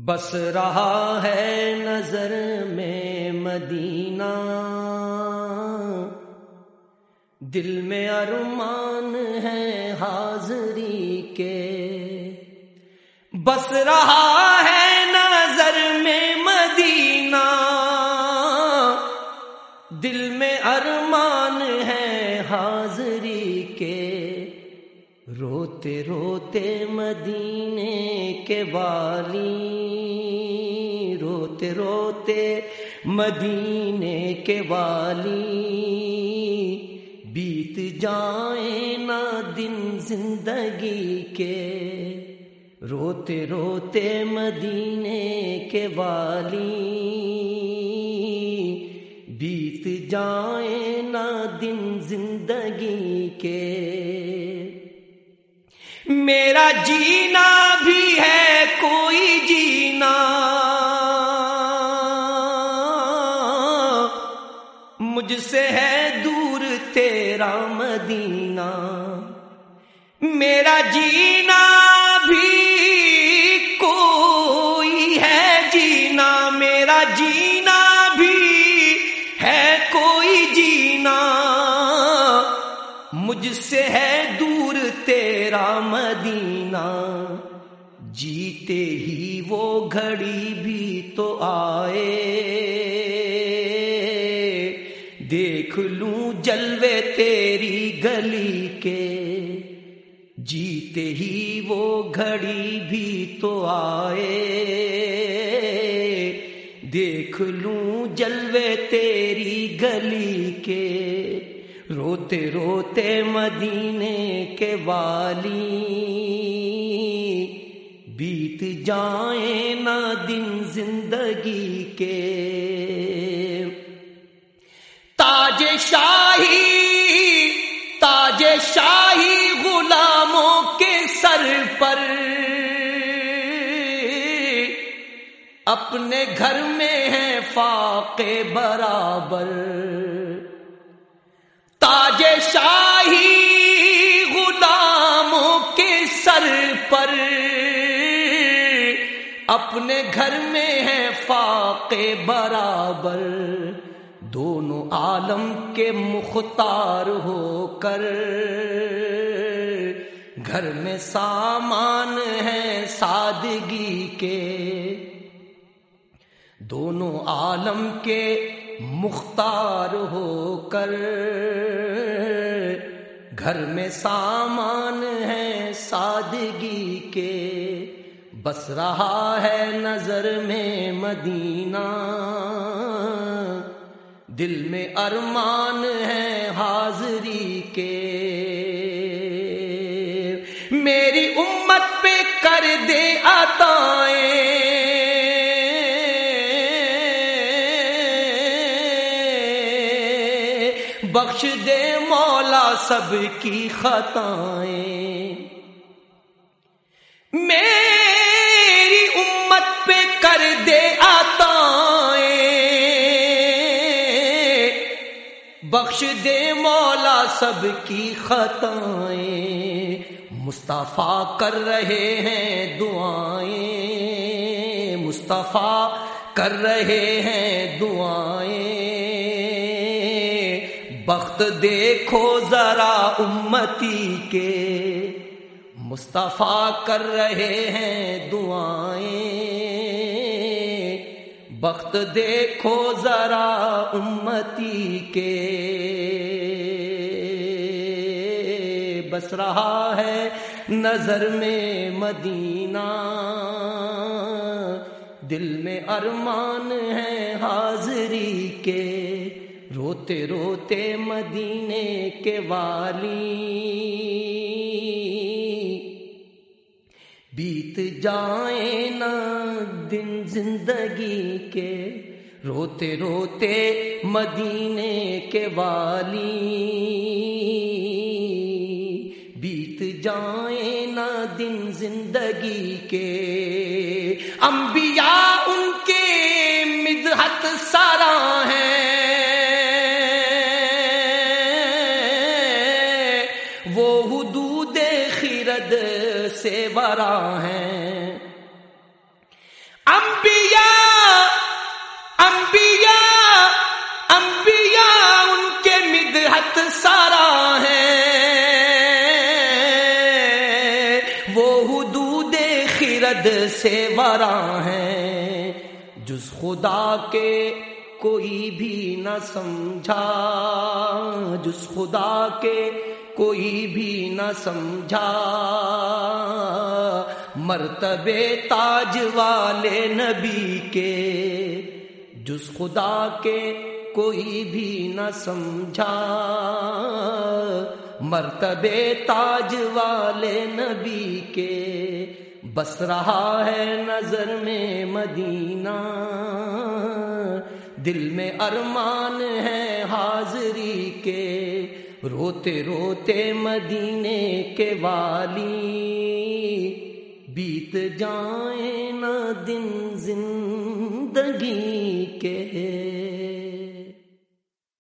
بس رہا ہے نظر میں مدینہ، دل میں ارمان ہے حاضری کے۔ بس رہا ہے نظر میں مدینہ، دل میں ارمان ہے حاضری کے۔ روتے روتے مدینے کے والی، روتے روتے مدینے کے والی، بیت جائیں نہ دن زندگی کے۔ روتے روتے مدینے کے والی، بیت جائیں نہ دن زندگی کے۔ میرا جینا بھی ہے کوئی جینا، مجھ سے ہے دور تیرا مدینہ۔ میرا جینا بھی کوئی ہے جینا، میرا جینا بھی ہے کوئی جینا، مجھ سے ہے دور تیرا مدینہ۔ جیتے ہی وہ گھڑی بھی تو آئے، دیکھ لوں جلوے تیری گلی کے۔ جیتے ہی وہ گھڑی بھی تو آئے، دیکھ لوں جلوے تیری گلی کے۔ روتے روتے مدینے کے والی، بیت جائیں نہ دن زندگی کے۔ تاج شاہی غلاموں کے سر پر، اپنے گھر میں ہے فاقے برابر۔ تاج شاہی غلاموں کے سر پر، اپنے گھر میں ہے فاقے برابر۔ دونوں عالم کے مختار ہو کر، گھر میں سامان ہے سادگی کے۔ دونوں عالم کے مختار ہو کر، گھر میں سامان ہے سادگی کے۔ بس رہا ہے نظر میں مدینہ، دل میں ارمان ہے حاضری کے۔ میری امت پہ کر دے عطائیں، بخش دے مولا سب کی خطائیں۔ میری امت پہ کر دے عطائیں، بخش دے مولا سب کی خطائیں۔ مصطفیٰ کر رہے ہیں دعائیں، مصطفیٰ کر رہے ہیں دعائیں۔ بخت دیکھو ذرا امتی کے، مصطفیٰ کر رہے ہیں دعائیں۔ بخت دیکھو ذرا امتی کے۔ بس رہا ہے نظر میں مدینہ، دل میں ارمان ہے حاضری کے۔ روتے روتے مدینے کے والی، بیت جائیں نہ دن زندگی کے۔ روتے روتے مدینے کے والی، بیت جائیں نہ دن زندگی کے۔ انبیاء ان کے مدحت سرا ہیں، وہ حدود خرد سے ورا ہیں۔ ایسے وراں ہیں جز خدا کے کوئی بھی نہ سمجھا، جز خدا کے کوئی بھی نہ سمجھا، مرتبے تاج والے نبی کے جز خدا کے کوئی بھی نہ سمجھا، مرتبے تاج والے نبی کے، بس رہا ہے نظر میں مدینہ، دل میں ارمان ہے حاضری کے، روتے روتے مدینے کے والی، بیت جائیں نہ دن زندگی کے۔